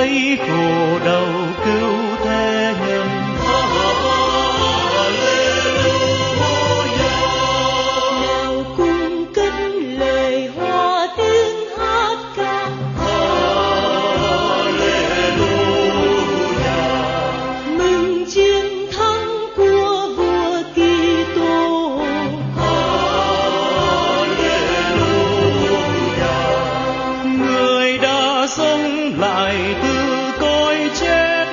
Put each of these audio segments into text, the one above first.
lấy khổ đau cứu thế nhân. Nào cùng cất lời hòa tiếng hát ca. Mừng chiến thắng của vua Kitô. Người đã sống lại từ cõi chết.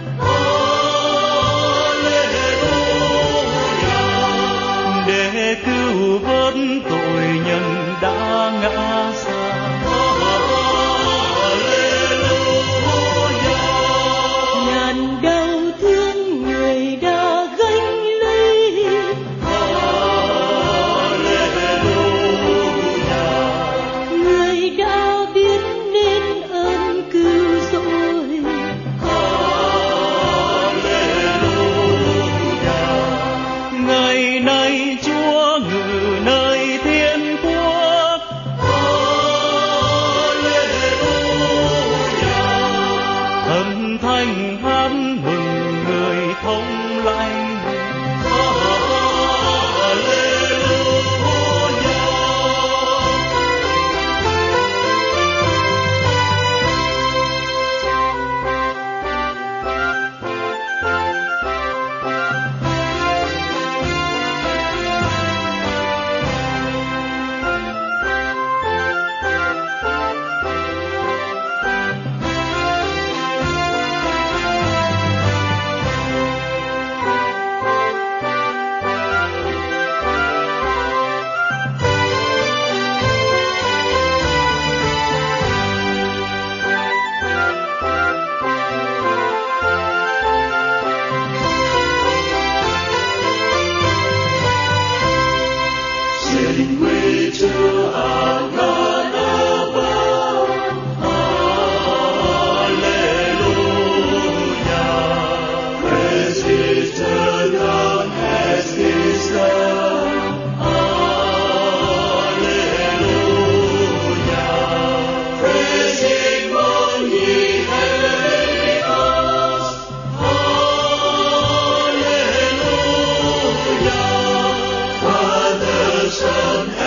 Để cứu vớt tội nhân đã ngã xa. Ngàn đau thương người đã gánh lấy. Người đã biết nên ơn cứu rỗi. Ngày nay Chúa ngự nơi thiên quốc. Thần thánh hát mừng người thông lãnh. Sing we to our God above. Hallelujah. Praise His to God as His done. Hallelujah. Praise Him, all ye heavenly hosts. Hallelujah. Father, Son,